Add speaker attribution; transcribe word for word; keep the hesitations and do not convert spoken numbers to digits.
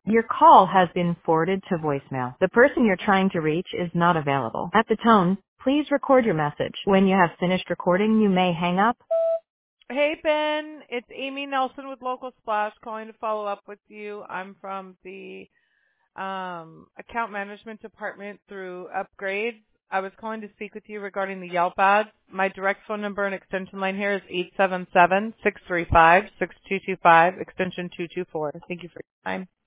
Speaker 1: Your call has been forwarded to voicemail. The person you're trying to reach is not available. At the tone, please record your message. When you have finished recording, you may hang up.
Speaker 2: Hey, Ben. It's Amy Nelson with Local Splash calling to follow up with you. I'm from the um, account management department through Upgrades. I was calling to speak with you regarding the Yelp ads. My direct phone number and extension line here is eight seven seven, six three five, six two two five, extension two two four. Thank you for your time.